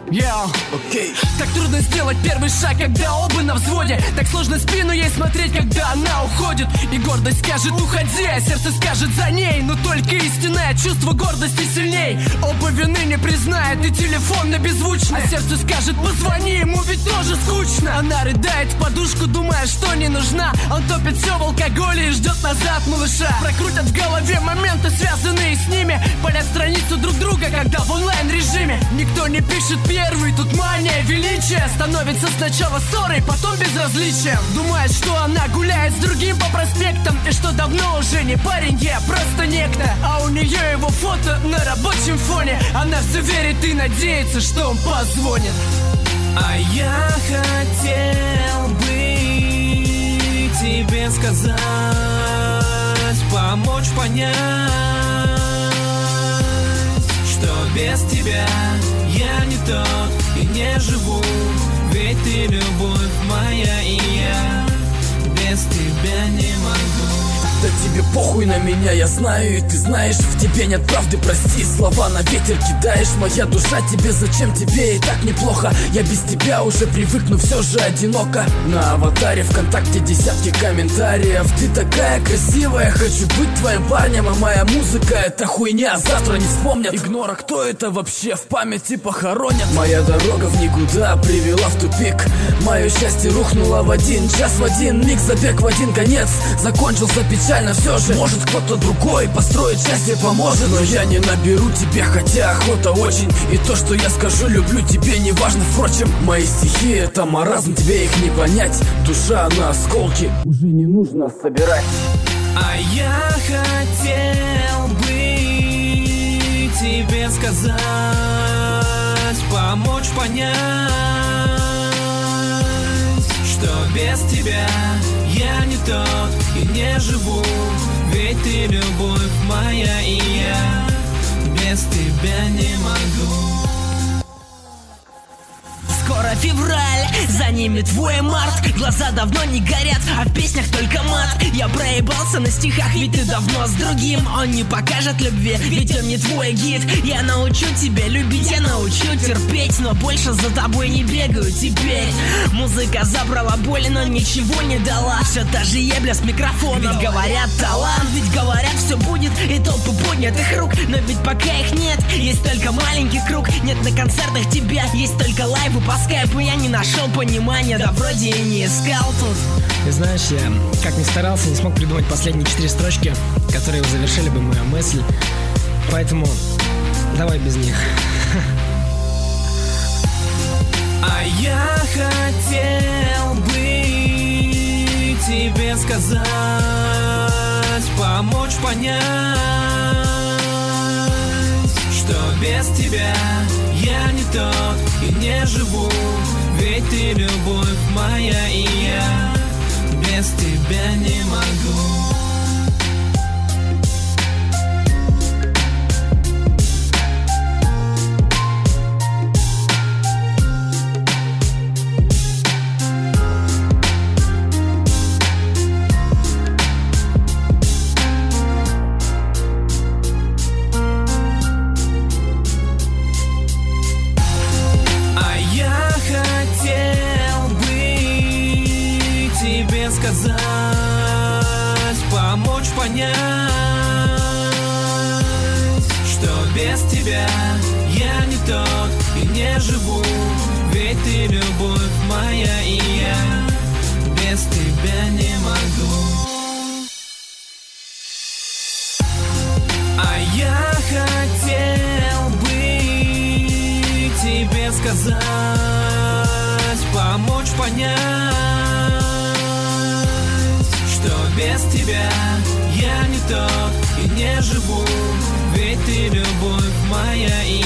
Окей. Так трудно сделать первый шаг, когда оба на взводе. Так сложно спину ей смотреть, когда она уходит. И гордость скажет уходи, а сердце скажет за ней. Но только истинное чувство гордости сильней. Оба вины не признает и телефон на беззвучно. А сердце скажет позвони, ему ведь тоже скучно. Она рыдает в подушку, думая, что не нужна. Он топит все в алкоголе и ждет назад малыша. Прокрутят в голове моменты, связанные с ними. Палят страницу друг друга, когда в онлайн-режиме. Никто не пишет первый, тут мания величия. Становится сначала ссорой, потом безразличием. Думает, что она гуляет с другим по проспектам. И что давно уже не парень, я просто некто. А у нее его фото на рабочем фоне. Она все верит и надеется, что он позвонит. А я хотел бы тебе сказать, помочь понять, что без тебя я не тот и не живу. Ведь ты любовь моя, и я без тебя не могу. Да тебе похуй на меня, я знаю, и ты знаешь, в тебе нет правды, прости, слова на ветер кидаешь. Моя душа тебе, зачем тебе, и так неплохо. Я без тебя уже привык, но все же одиноко. На аватаре ВКонтакте десятки комментариев. Ты такая красивая, хочу быть твоим парнем. А моя музыка это хуйня, завтра не вспомнят. Игнора, кто это вообще, в памяти похоронят. Моя дорога в никуда привела в тупик. Мое счастье рухнуло в один час, в один миг. Забег в один конец, закончился печально все же. Может кто-то другой построить счастье поможет. Но я не наберу тебе, хотя охота очень. И то, что я скажу, люблю тебе, не важно. Впрочем, мои стихи это маразм, тебе их не понять. Душа на осколки, уже не нужно собирать. А я хотел бы тебе сказать, помочь понять, что без тебя я не тот и не живу. Ведь ты любовь моя, и я без тебя не могу. Скоро февраль, за ними твой март. Глаза давно не горят, а в песнях только мат. Я проебался на стихах, ведь ты давно с другим. Он не покажет любви, ведь он не твой гид. Я научу тебя любить, я научу терпеть, но больше за тобой не бегаю теперь. Музыка забрала боль, но ничего не дала. Все та же ебля с микрофоном. Ведь говорят талант, ведь говорят все будет, и толпы поднятых рук. Но ведь пока их нет, есть только маленький круг. Нет на концертах тебя, есть только лайвы по скайпу. Я не нашел понимания, да вроде и не искал тут. И знаешь, я как ни старался, не смог придумать последние 4 строчки, которые завершили бы мою мысль. Поэтому давай без них. А я хотел бы тебе сказать, помочь понять, что без тебя я не тот и не живу. Ведь ты любовь моя, и я без тебя не могу. Сказать, помочь понять, что без тебя я не тот и не живу. Ведь ты любовь моя, и я без тебя не могу. А я хотел бы тебе сказать, помочь понять, что без тебя я не тот и не живу. Ведь ты любовь моя, и